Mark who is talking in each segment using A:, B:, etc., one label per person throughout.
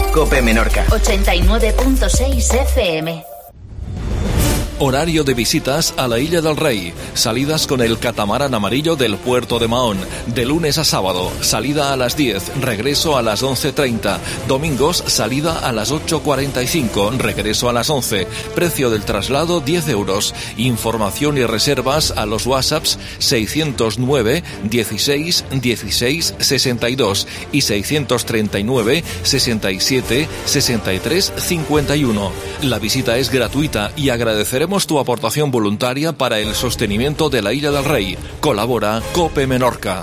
A: COPE Menorca.
B: 89.6 FM.
C: Horario de visitas a la Isla del Rey. Salidas con el catamarán amarillo del puerto de Mahón. De lunes a sábado, salida a las 10, regreso a las 11:30. Domingos, salida a las 8:45, regreso a las 11. Precio del traslado 10 euros. Información y reservas a los WhatsApps 609 16 16 62 y 639 67 63 51. La visita es gratuita y agradeceremos tu aportación voluntaria para el sostenimiento de la Isla del Rey. Colabora COPE Menorca.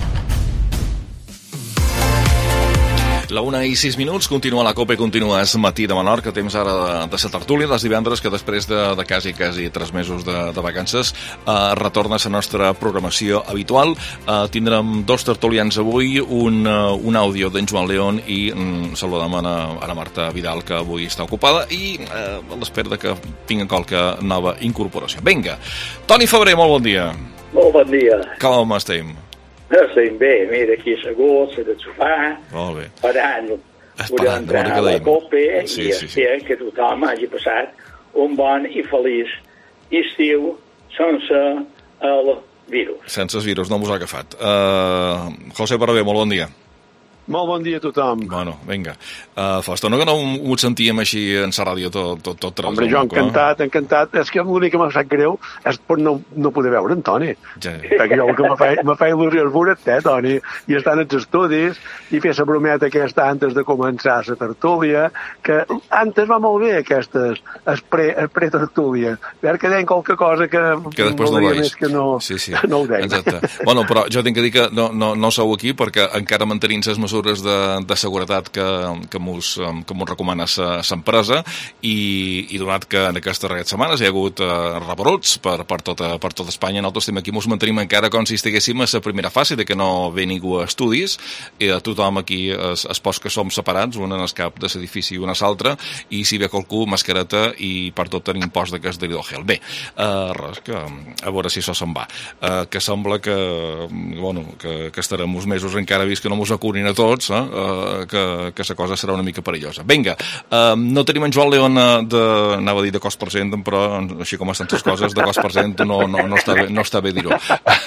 C: La 1:06, continua la COPE, continua és matí de Menorca, temps ara de ser tertúlia, les divendres que després de quasi 3 mesos de vacances retorna a la nostra programació habitual. Tindrem 2 tertulians avui, un àudio d'en Joan León i saludem a la Marta Vidal, que avui està ocupada, i a l'espera que tingui qualque nova incorporació. Vinga, Toni Febrer, molt bon dia.
D: Molt bon dia.
C: Com estem?
D: Estem bé, mira, aquí asseguts, al sofà, esperant entrar a la COPE, i espero que tothom hagi passat un bon i feliç estiu sense el virus.
C: Sense el virus, no mos ha agafat. José Barber, molt bon dia.
E: Molt bon dia a tothom.
C: Bueno, vinga. Fa estona que no ho sentíem així en la ràdio tot
E: Hombre, jo encantat. És que l'únic que m'ha sap greu és per no poder veure en Toni. Perquè jo el que me feia il·lusió veure-te, Toni, i estar en els estudis i fer la brometa aquesta antes de començar la tertúlia, que antes va molt bé aquestes pre-tertúlia. Veure que deien qualque cosa que
C: després no veig.
E: Que no ho deien.
C: Exacte. Bueno, però jo tinc que dir que no sou aquí perquè encara mantenim les mesures de seguretat que mos recomana l'empresa, i donat que en aquestes darreres setmanes hi ha hagut rebrots per tota Espanya, nosaltres estem aquí, mos mantenim encara com si estiguéssim a la primera fase de que no ve ningú a estudis, i tothom aquí es posa que som separats, un en el cap de l'edifici i un a l'altre, i si ve qualcú, mascareta, i per tot tenim post d'aquest d'hidrogel. Bé, res, que a veure si això se'n va. Que sembla que estarem uns mesos encara vist que no mos acurin a tots, que la cosa serà una mica perillosa. Vinga, no tenim en Joan León anava a dir de cost per cent, però així com estan les coses, de cost per cent no està bé dir-ho.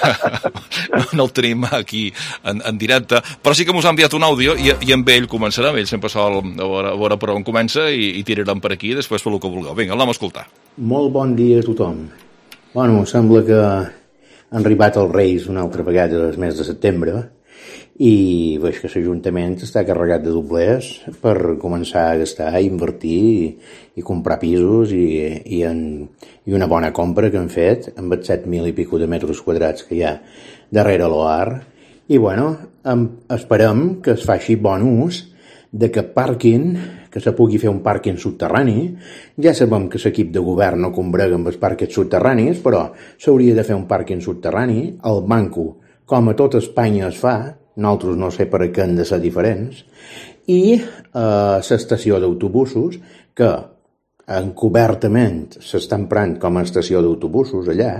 C: No el tenim aquí en directe, però sí que mos ha enviat un àudio i amb ell començarem. Ell sempre sol a veure per on comença i tirarem per aquí, després per el que vulgueu. Vinga, l'anem a escoltar.
F: Molt bon dia a tothom. Bueno, sembla que han arribat els Reis una altra vegada al mes de setembre, i veig que l'Ajuntament està carregat de doblers per començar a gastar, a invertir i comprar pisos, i una bona compra que han fet amb els 7.000 i pico de metres quadrats que hi ha darrere l'OAR. I bueno, esperem que es faci bon ús d'aquest pàrquing, que se pugui fer un pàrquing subterrani. Ja sabem que l'equip de govern no combrega amb els pàrquings subterranis, però s'hauria de fer un pàrquing subterrani. El banco, com a tot Espanya es fa, nosaltres no sé per què han de ser diferents, i l'estació d'autobusos, que encobertament s'està emprant com a estació d'autobusos allà,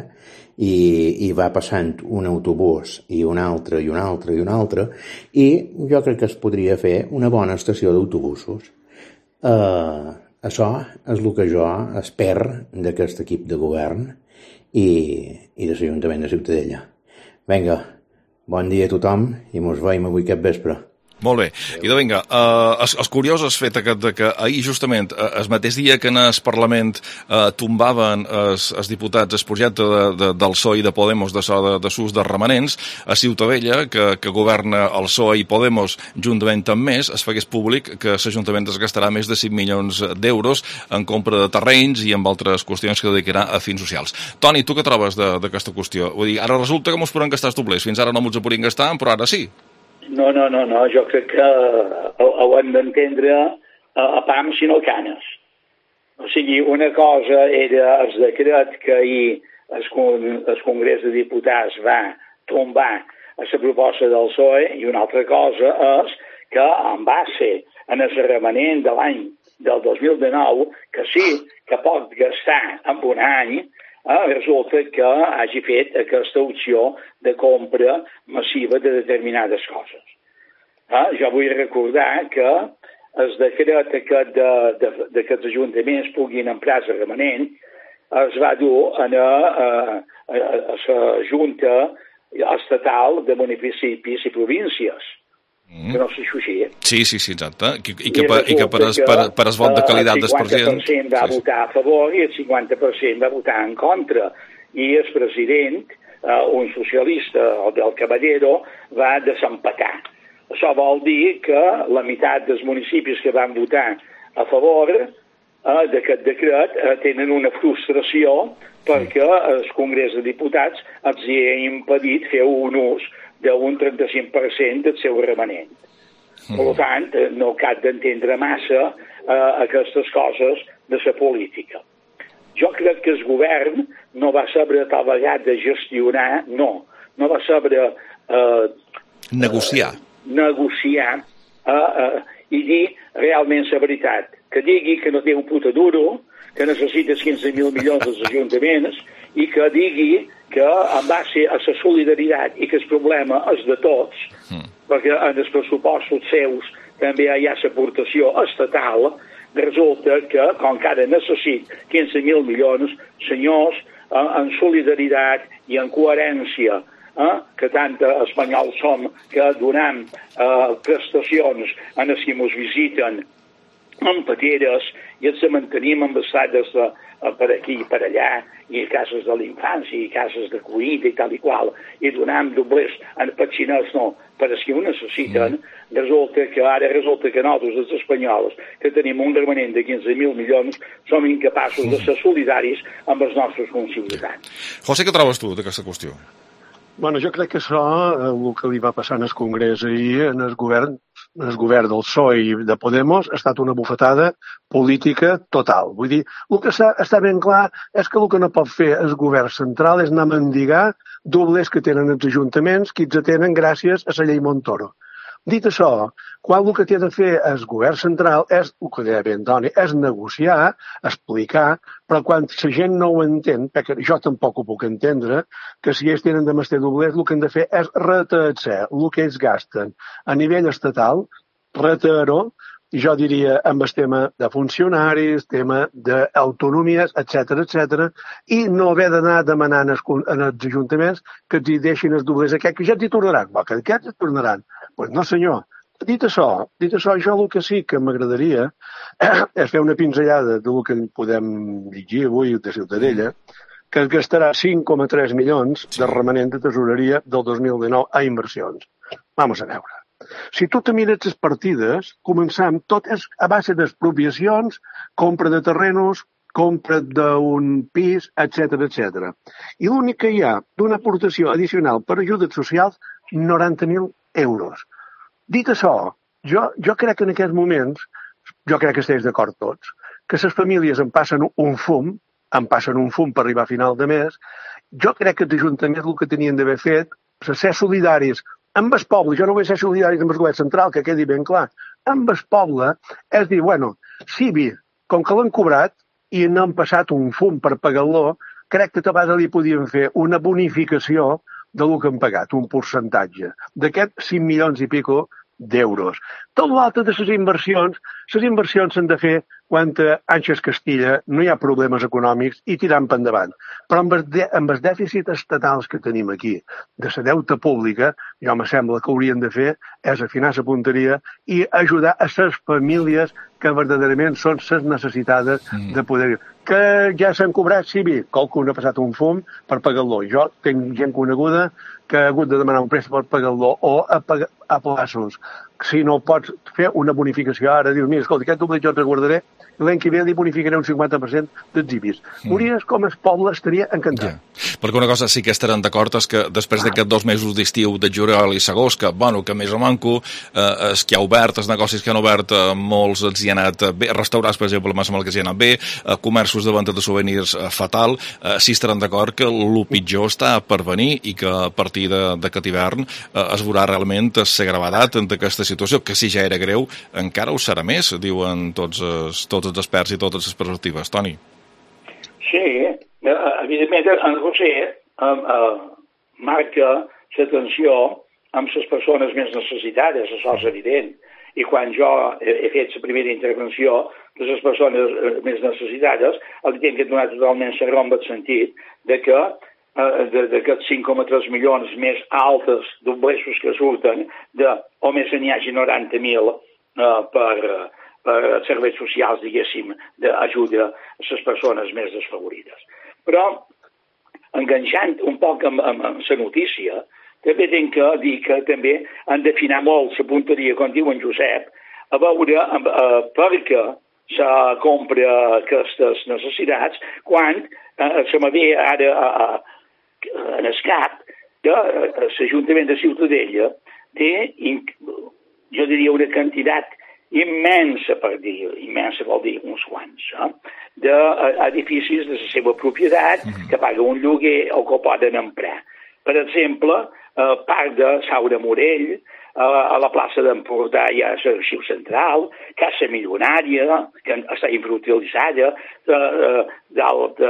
F: i va passant un autobús i un altre, i un altre, i un altre, i jo crec que es podria fer una bona estació d'autobusos. Això és el que jo espero d'aquest equip de govern i de l'Ajuntament de Ciutadella. Vinga, bon dia a tothom i mos veiem avui aquest vespre.
C: Molt bé. I vinga, el curiós és fet que ahir justament, el mateix dia que en el Parlament tombaven els diputats el projecte del PSOE i de Podemos de s'ús de remanents, a Ciutadella, que governa el PSOE i Podemos juntament amb més, es fagués públic que l'Ajuntament es gastarà més de 5 milions d'euros en compra de terrenys i amb altres qüestions que dedicarà a fins socials. Toni, tu què trobes d'aquesta qüestió? Vull dir, ara resulta que mos podran gastar els doblers. Fins ara no mos podien gastar, però ara sí.
D: No, jo crec que ho hem d'entendre a pams i no canes. O sigui, una cosa era el decret que ahir el Congrés de Diputats va tombar a la proposta del PSOE, i una altra cosa és que en base en el remanent de l'any del 2019, que sí que pot gastar en un any, resulta que hagi fet aquesta opció de compra massiva de determinades coses. Jo vull recordar que el decret aquest de que els ajuntaments puguin emprar el remanent es va dur a la Junta Estatal de Municipis i Províncies. Que no sé si així.
C: Sí, exacte. I que per el vot de qualitat del president...
D: El 50% va votar a favor i el 50% va votar en contra. I el president, un socialista, el del Caballero, va desempatar. Això vol dir que la meitat dels municipis que van votar a favor d'aquest decret tenen una frustració perquè el Congrés de Diputats els hi ha impedit fer un ús d'un 35% del seu remanent. Per tant, no cap d'entendre massa aquestes coses de la política. Jo crec que el govern no va saber tal vegada de gestionar, no va saber
C: negociar
D: i dir realment la veritat. Que digui que no té un puta duro, que necessita 15.000 milions dels ajuntaments i que digui que en base a la solidaritat i que el problema és de tots, perquè en els pressupostos seus també hi ha l'aportació estatal, resulta que, com que ara necessita 15.000 milions, senyors, en solidaritat i en coherència, que tant espanyols som que donem prestacions a els que ens visiten en pateres i ens mantenim amb estades per aquí i per allà, i cases de l'infància, i cases de cuida i tal i qual, i donem doblers en petxiners, no, per als que ho necessiten, resulta que nosaltres, els espanyols, que tenim un remanent de 15.000 milions, som incapaços de ser solidaris amb els nostres conciutadans.
C: José, què trobes tu d'aquesta qüestió?
E: Bueno, jo crec que això, el que li va passar en el Congrés ahir, en el govern del PSOE i de Podemos, ha estat una bufetada política total. Vull dir, el que està ben clar és que el que no pot fer el govern central és anar a mendigar doblers que tenen els ajuntaments, que els tenen gràcies a la llei Montoro. Dit això, quan el que té de fer el govern central és, el que deia bé Antoni, és negociar, explicar, però quan la gent no ho entén, perquè jo tampoc ho puc entendre, que si ells tenen de mestre doblers, el que han de fer és retatxar el que ells gasten a nivell estatal, retar-ho, jo diria amb el tema de funcionaris, tema d'autonomies, etc, i no haver d'anar demanant als ajuntaments que els hi deixin els doblers aquests, que ja els hi tornaran. Que aquests els tornaran. Doncs no, senyor. Dit això, jo el que sí que m'agradaria és fer una pinzellada del que podem llegir avui de Ciutadella, que es gastarà 5,3 milions de remanent de tesoreria del 2019 a inversions. Vamos a veure. Si tu te mires les partides, començam, tot és a base d'expropiacions, compra de terrenos, compra d'un pis, etc. I l'únic que hi ha d'una aportació addicional per ajudes socials, 90.000 euros. Dit això, jo crec que en aquests moments, jo crec que estigués d'acord tots, que les famílies en passen un fum per arribar a final de mes. Jo crec que els ajuntaments el que tenien d'haver fet és ser solidaris amb el poble. Jo no vull ser solidaris amb el govern central, que quedi ben clar. Amb el poble és dir, bueno, Civi, com que l'han cobrat i n'han passat un fum per pagar-lo, crec que a vegades li podien fer una bonificació del que han pagat, un percentatge d'aquests 5 milions i pico d'euros. Tot l'altre de les inversions s'han de fer quan a Àngels Castilla no hi ha problemes econòmics i tirant per endavant. Però amb els dèficits estatals que tenim aquí, de la deute pública, jo me sembla que hauríem de fer és afinar la punteria i ajudar a les famílies que verdaderament són les necessitades de poder... Que ja s'han cobrat, sí, qualcun ha passat un fum per pagar-lo. Jo tinc gent coneguda que ha hagut de demanar un préstec per pagar-lo o a plaços. Si no pots fer una bonificació ara, dius, mira, escolta, aquest doble jo te'l guardaré, l'any que ve li bonificaré un 50% dels IBIs. Veuries com el poble estaria encantat.
C: Ja. Perquè una cosa sí que estaran d'acord és que després d'aquests 2 mesos d'estiu de juliol i agost, que més o manco, els que ha obert, els negocis que han obert, molts els hi han anat bé, restaurants, per exemple, més o menys que els hi han anat bé, comerços de venda de souvenirs fatal, sí estaran d'acord que el pitjor està per venir i que a partir d'aquest hivern es veurà realment la gravetat d'aquesta situació, que si ja era greu, encara ho serà més, diuen tots els experts i totes les perspectives. Toni.
D: Sí, evidentment, en José marca l'atenció amb les persones més necessitades, això és evident. i quan jo he fet la primera intervenció de les persones més necessitades, els tinc que donar totalment la raó en el sentit de que d'aquests 5,3 milions més altes d'oblesos que surten, o més n'hi hagi 90.000 per serveis socials, diguéssim, d'ajuda a les persones més desfavorides. Però, enganxant un poc amb la notícia, també tinc que dir que també han d'afinar molt la punteria, com diu en Josep, a veure per què se compra aquestes necessitats quan se m'ha ve ara en el cap que l'Ajuntament de Ciutadella té, jo diria, una quantitat immensa, immensa vol dir uns quants, d'edificis de la seva propietat que paguen un lloguer o que poden emprar. Per exemple, part de Saura Morell, a la plaça d'Empordà hi ha l'Arxiu Central, Casa Milionària, que està infrautilitzada, dalt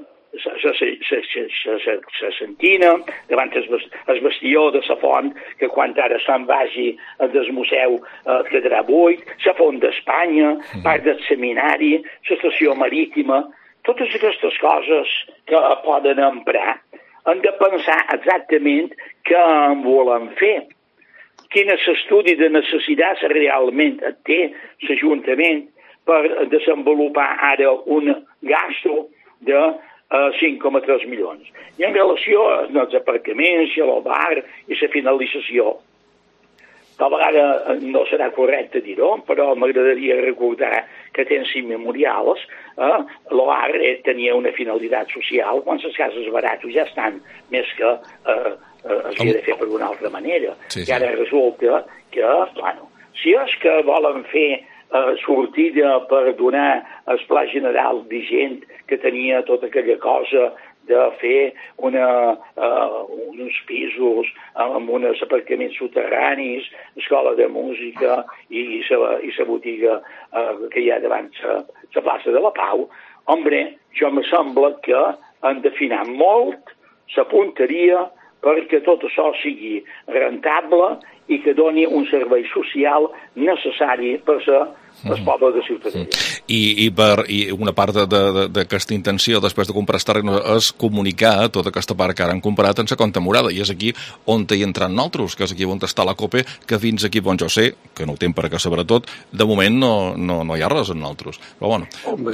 D: la Sentina, davant el bastió de la Font, que quan ara se'n vagi del museu quedarà buit, la Font d'Espanya, part del seminari, l'estació marítima, totes aquestes coses que poden emprar, hem de pensar exactament què en volen fer. Quin és l'estudi de necessitats realment té l'Ajuntament per desenvolupar ara un gasto de 5,3 milions. I en relació als aparcaments, a el bar i la finalització, tal vegada no serà correcte dir-ho, però m'agradaria recordar que temps immemorials l'OAR tenia una finalitat social, quan les cases barates ja estan més que s'hi ha de fer per una altra manera. I ara resulta que, si és que volen fer sortida per donar el pla general vigent que tenia tota aquella cosa de fer uns pisos amb uns aparcaments soterranis, escola de música i la botiga que hi ha davant la plaça de la Pau, jo me sembla que han d'afinar molt la punteria perquè tot això sigui rentable i que doni un servei social necessari per ser el poble de Ciutadella.
C: I una part d'aquesta intenció, després de comprar els terrenys, és comunicar tota aquesta part que ara han comprat en la compta morada, i és aquí on hi entran nosaltres, que és aquí on està la COPE, que fins aquí, bon, jo sé, que no ho tinc per que saber tot, de moment no hi ha res en nosaltres. Però bueno...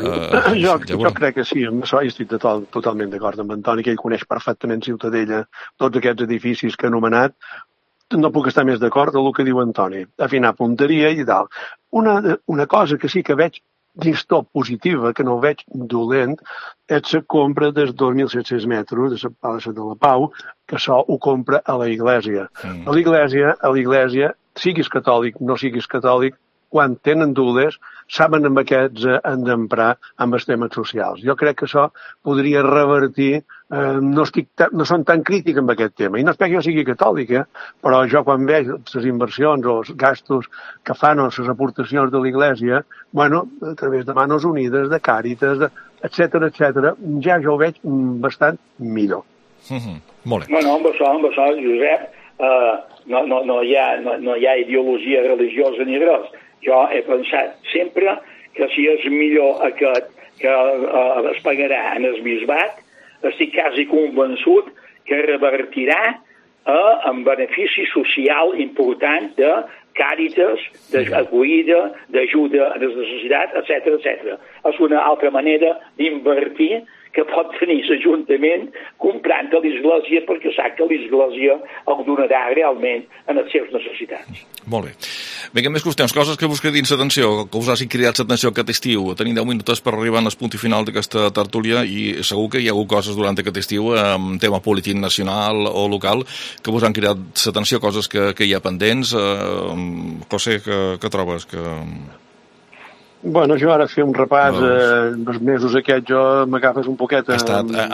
E: Jo crec que sí, amb això estic totalment d'acord amb Antoni, que ell coneix perfectament Ciutadella, tots aquests edificis que ha anomenat. No puc estar més d'acord amb el que diu Antoni, afinar punteria i tal. Una cosa que sí que veig dins tot positiva, que no ho veig dolent, és la compra dels 2.700 metres de la plaça de la Pau, que això ho compra a la Iglésia. A l'Iglésia, siguis catòlic, no siguis catòlic, quan tenen dubtes, saben amb aquests han d'emprar amb els temes socials. Jo crec que això podria revertir, no són tan crític amb aquest tema, i no és que jo sigui catòlic, però jo quan veig les inversions o els gastos que fan o les aportacions de l'Iglésia, a través de Manos Unides, de Càritas, etc., ja jo ho veig bastant millor.
C: Molt bé.
D: Amb això, Josep, no hi ha ideologia religiosa ni res. Jo he pensat sempre que si és millor aquest que es pagarà en el bisbat, estic quasi convençut que revertirà en benefici social important de Càritas, d'acollida, d'ajuda a les necessitats, etc. És una altra manera d'invertir que pot tenir l'Ajuntament comprant a l'Església perquè sap que l'Església el donarà realment en les seves necessitats.
C: Molt bé. Vinga, més qüestions, coses que vos cridin l'atenció, que us hagin cridat l'atenció aquest estiu. Tenim 10 minuts per arribar al punt final d'aquesta tertúlia i segur que hi ha hagut coses durant aquest estiu en tema polític nacional o local que vos han cridat l'atenció, coses que hi ha pendents. José, què trobes?
E: Bueno, jo ara fer un repàs dels mesos aquests, jo m'agafes un poquet...
C: És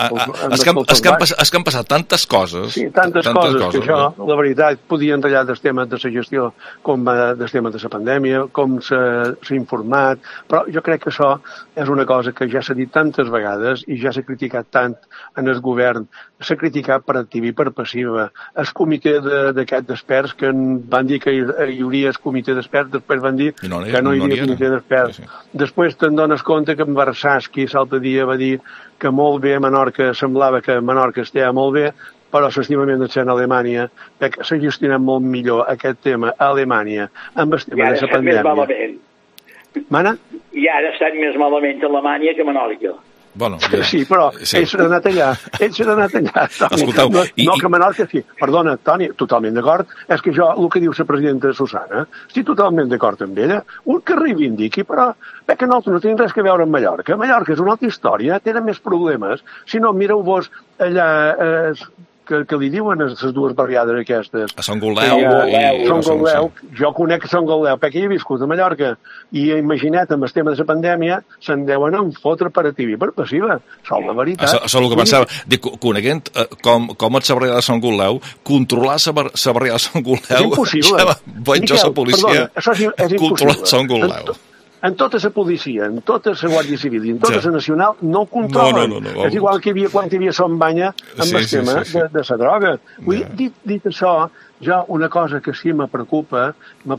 C: que han passat tantes coses.
E: Sí, tantes coses que jo, la veritat, podia entallar dels temes de la gestió, com dels temes de la pandèmia, com s'ha informat, però jo crec que això és una cosa que ja s'ha dit tantes vegades i ja s'ha criticat tant en el govern. S'ha criticat per activa i per passiva. El comitè d'aquests d'experts que van dir que hi hauria el comitè d'experts, després van dir que no hi havia comitè d'experts. Sí. Després te'n dones compte que en Barsaschi l'altre dia va dir que molt bé a Menorca, semblava que a Menorca estava molt bé, però l'estimament de ser a Alemanya, que s'ha gestionat molt millor aquest tema a Alemanya amb el tema de la pandèmia. Mana?
D: I ara ha estat més malament a Alemanya que a Menorca.
C: Bueno,
E: sí, però ells s'han anat allà, Toni. No que Menorca, sí. Perdona, Toni, totalment d'acord. És que jo, el que diu la presidenta Susana, estic totalment d'acord amb ella. Un que reivindiqui, però que nosaltres no tenim res que veure amb Mallorca. Mallorca és una altra història, tenen més problemes. Si no, mireu-vos allà... que li diuen a les dues barriades aquestes.
C: A Sant Goldeu.
E: Sant Goldeu. Jo conec Sant Goldeu, perquè hi he viscut a Mallorca. I imagina't, amb el tema de la pandèmia, se'n deuen enfotre per activa i per passiva. Això és la veritat.
C: Això és el que pensava. Dic, coneguent com et la barriada de Sant Goldeu, controlar la barriada de Sant Goldeu...
E: És impossible.
C: Vaig jo a la policia.
E: Perdona, això és impossible.
C: Controlar Sant Goldeu.
E: En tota la policia, en tota la Guàrdia Civil i en tota la Nacional no ho controlen.
C: No.
E: És igual que quan hi havia Son Banya amb el tema de la droga. Vull dir, dit això, jo una cosa que sí me preocupa,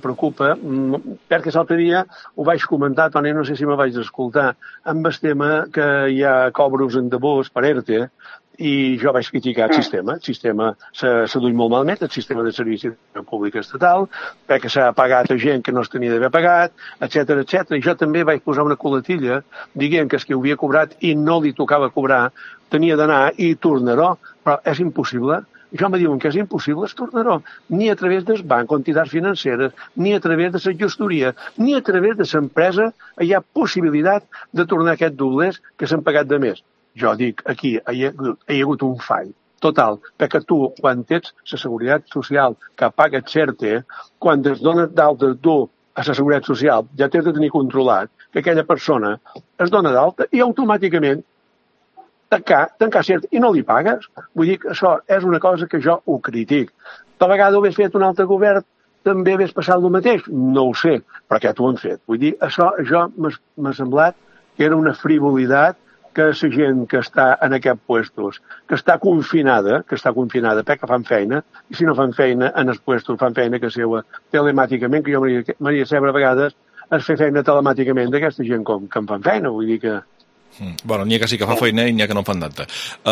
E: perquè l'altre dia ho vaig comentar, Toni, no sé si me vaig escoltar, amb el tema que hi ha cobros en debús per ERTE, i jo vaig criticar el sistema s'ha duit molt malament, el sistema de servici públic estatal, perquè s'ha pagat a gent que no es tenia d'haver pagat, etc. I jo també vaig posar una coletilla dient que el que ho havia cobrat i no li tocava cobrar tenia d'anar i tornar-ho, però és impossible. Jo me diuen que és impossible, es tornarà, ni a través del banc o entitats financeres, ni a través de la gestoria, ni a través de l'empresa hi ha possibilitat de tornar aquests doblers que s'han pagat de més. Jo dic, aquí hi ha hagut un fall total, perquè tu, quan tens la Seguretat Social que paga ERTE, quan es dona d'alta tu a la Seguretat Social, ja tens de tenir controlat que aquella persona es dona d'alta i automàticament tancar ERTE i no li pagues. Vull dir que això és una cosa que jo ho critic. De vegada ho hagués fet un altre govern, també hagués passat el mateix? No ho sé, però aquest ho han fet. Vull dir, això jo m'ha semblat que era una frivolitat que la gent que està en aquests puestos, que està confinada perquè fan feina, i si no fan feina en els puestos, fan feina que seua telemàticament, que jo m'hauria de saber a vegades es fer feina telemàticament d'aquesta gent com que em fan feina, vull dir que...
C: Bueno, n'hi ha que sí que fa feina i n'hi ha que no fan tanta.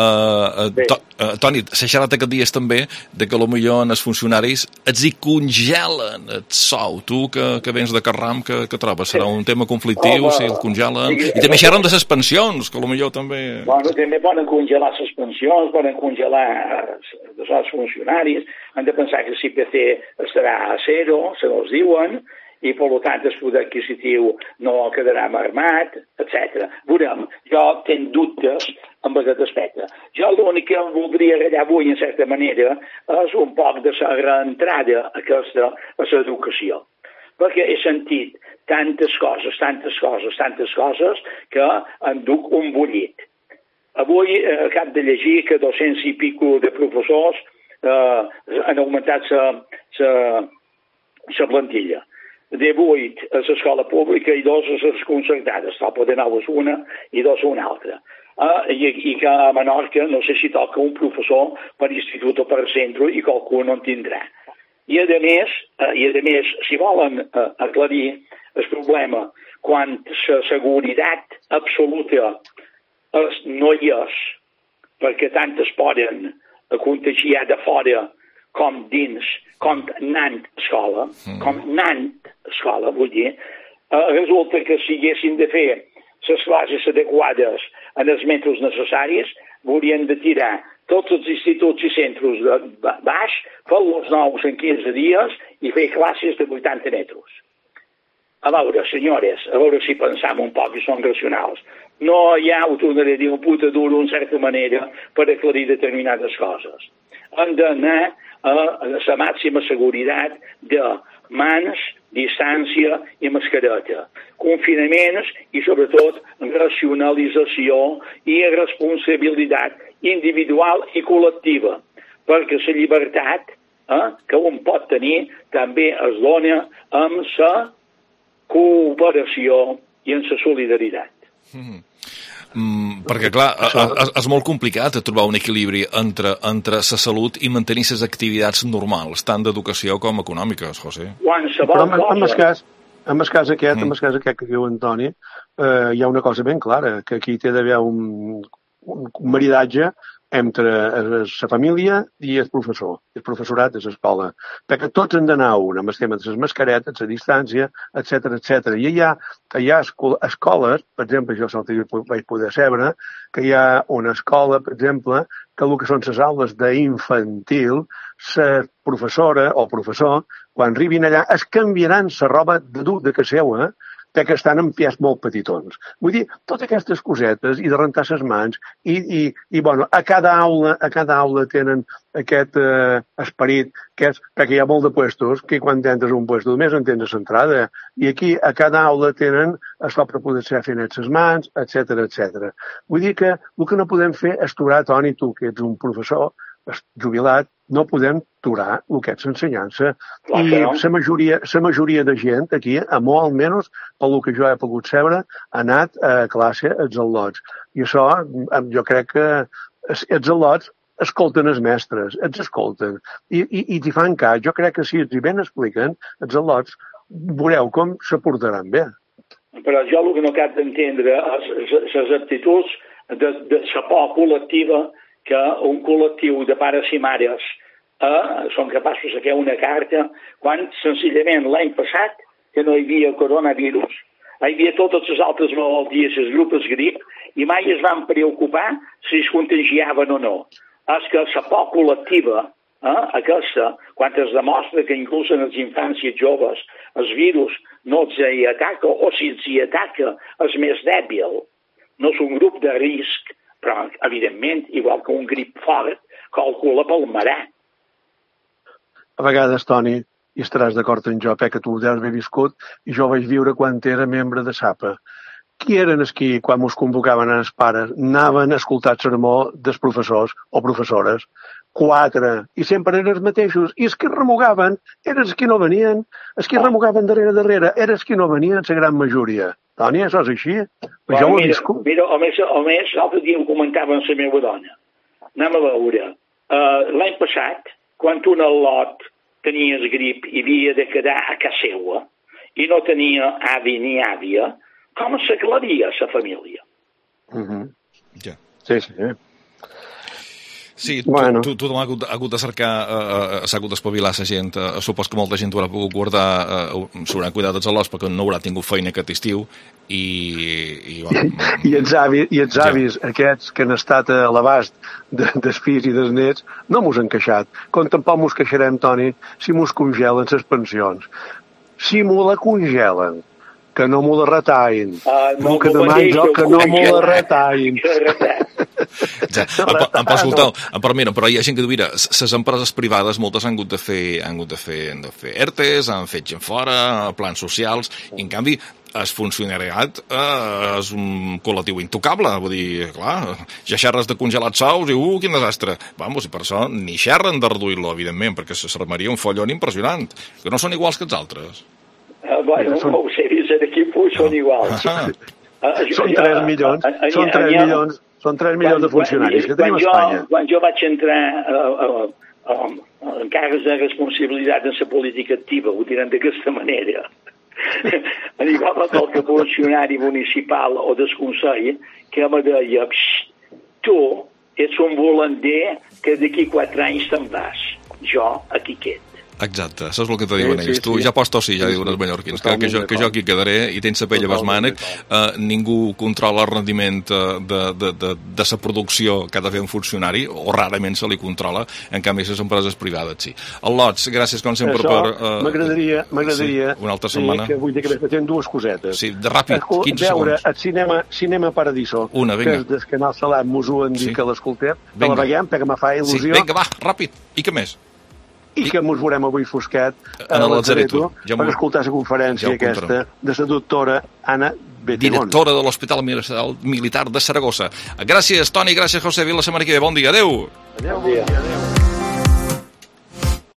C: Toni, s'ha xerrat aquests dies també de que potser en els funcionaris els hi congelen el sou. Tu que vens de Carram, que trobes? Serà un tema conflictiu si el congelen? I també xerren de les pensions, que potser també...
D: Bueno, també poden congelar les pensions, poden congelar els funcionaris, han de pensar que l'IPC estarà a zero, segons diuen, i per tant el poder adquisitiu no quedarà marmat, etc. Veurem, jo tenc dubtes amb aquest aspecte. Jo l'únic que voldria ratllar avui, en certa manera, és un poc de la reentrada aquesta a l'educació. Perquè he sentit tantes coses, que em duc un bullit. Avui acabo de llegir que 200 i pico de professors han augmentat la plantilla. De 8 a l'escola pública i 2 a les concertades. Toca de 9 a una i 2 a una altra. I que a Menorca no sé si toca un professor per institut o per centre i qualcú no en tindrà. I a més, si volen aclarir el problema quan la seguretat absoluta no hi és, perquè tant es poden contagiar de fora com dins, com anant a escola, vull dir, resulta que si haguessin de fer les classes adequades en els metres necessaris, haurien de tirar tots els instituts i centres de baix, fer-los nous en 15 dies i fer classes de 80 metres. A veure, senyores, a veure si pensam un poc i som racionals. No hi ha, ho tornaré a dir, un puta duro, en certa manera, per aclarir determinades coses. Han d'anar a la màxima seguretat de mans, distància i mascareta, confinaments i, sobretot, racionalització i responsabilitat individual i col·lectiva, perquè la llibertat que un pot tenir també es dona amb la cooperació i amb la solidaritat.
C: Perquè, clar, és molt complicat trobar un equilibri entre la salut i mantenir les activitats normals, tant d'educació com econòmiques, José.
E: Però en el cas aquest que diu Antoni, hi ha una cosa ben clara, que aquí té d'haver un maridatge entre la família i el professor, el professorat de l'escola, perquè tots han d'anar un amb el tema de les mascaretes, la distància, etc. I hi ha escoles, per exemple, jo vaig poder saber que hi ha una escola, per exemple, que el que són les aules d'infantil, la professora o professor, quan arribin allà, es canviaran la roba de dur de casa seva, que estan en pies molt petitons. Vull dir, totes aquestes cosetes, i de rentar les mans, i bueno, a cada aula tenen aquest esperit, que és, perquè hi ha molt de puestos, que quan entres un puesto només entens l'entrada, i aquí a cada aula tenen això per poder fer net les mans, etc. Vull dir que el que no podem fer és aturar, Toni, tu, que ets un professor jubilat, no podem aturar el que és l'ensenyança. I la majoria de gent aquí, a molt almenys, pel que jo he pogut saber, ha anat a classe als al·lots. I això, jo crec que els al·lots escolten els mestres, els escolten, i t'hi fan cas. Jo crec que si els hi ben expliquen, els al·lots, veureu com se portaran bé.
D: Però jo el que no cap d'entendre és les actituds de la por col·lectiva que un col·lectiu de pares i mares són capaços de fer una carta quan senzillament l'any passat, que no hi havia coronavirus, hi havia totes les altres malalties, les gripes grip, i mai es van preocupar si es contagiaven o no. És que la por col·lectiva, aquesta, quan es demostra que inclús en els infants i els joves el virus no els hi ataca, o si els hi ataca és més dèbil, no és un grup de risc, però, evidentment, igual que un grip fort, calcula pel marà.
E: A vegades, Toni, i estaràs d'acord amb jo, que tu ho deus haver viscut, i jo vaig viure quan era membre de SAPA. Qui eren els que, quan ens convocaven els pares, anaven a escoltar el sermó dels professors o professores? 4, i sempre eren els mateixos. I els que remugaven eren els que no venien. Els que remugaven darrere, eren els que no venien, la gran majoria. Toni, això és així. Però jo ho he viscut.
D: Mira, a més, l'altre dia ho comentava amb la meva dona. Anem a veure. L'any passat, quan un al·lot tenies grip i havia de quedar a casa seva i no tenia avi ni àvia, com s'aclaria la família?
E: Sí.
C: Sí, tothom ha hagut de cercar, s'ha hagut d'espavilar la gent. Supos que molta gent ho haurà pogut guardar, s'hauran cuidat els al·lots perquè no haurà tingut feina aquest estiu i
E: els avis aquests que han estat a l'abast dels fills i dels nets no mos han queixat, com tampoc mos queixarem, Toni, si mos congelen les pensions. Si m'ho la congelen, que no m'ho la retallen. El que demano jo, que no m'ho la retallen.
C: Però mira, però hi ha gent que diu, mira, les empreses privades moltes han hagut de fer ERTEs, han fet gent fora, plans socials, i en canvi el funcionariat és un col·lectiu intocable, vull dir, clar, ja xerres de congelat sous i quin desastre. Vamos, i per això ni xerren de reduir-lo, evidentment, perquè s'armaria un follon impressionant, que no són iguals que els altres.
D: Bueno, no ho sé, des d'aquí són iguals.
E: Són 3 milions, són 3 milions de funcionaris que tenim a Espanya.
D: Quan jo vaig entrar en càrrecs de responsabilitat en la política activa, ho diran d'aquesta manera, arribava qualque funcionari municipal o del Consell que em deia, tu ets un volanter que d'aquí 4 anys te'n vas, jo aquí quedo.
C: Exacte, això és el que te diuen ells. Tu ja pots tossir, ja diuen els mallorquins, que jo aquí quedaré i tens la pell a bas mànec. Ningú controla el rendiment de la producció que ha de fer un funcionari, o rarament se li controla, en canvi les empreses privades sí. Al·lots, gràcies com sempre per...
E: M'agradaria
C: una altra setmana.
E: Que vull dir que fem 2 cosetes.
C: Sí, de ràpid, 15 segons.
E: Veure el Cinema Paradiso, que és del Canal Salat, mos ho han dit que l'escoltem, que la veiem, perquè me fa il·lusió.
C: Vinga, va, ràpid. I què més?
E: i que ens veurem avui fosquet
C: a Lazareto
E: per escoltar la conferència aquesta de la doctora Anna Betigón,
C: directora de l'Hospital Militar de Saragossa. Gràcies, Toni, gràcies, José. Fins la setmana que ve. Bon dia, adeu.
E: Adeu.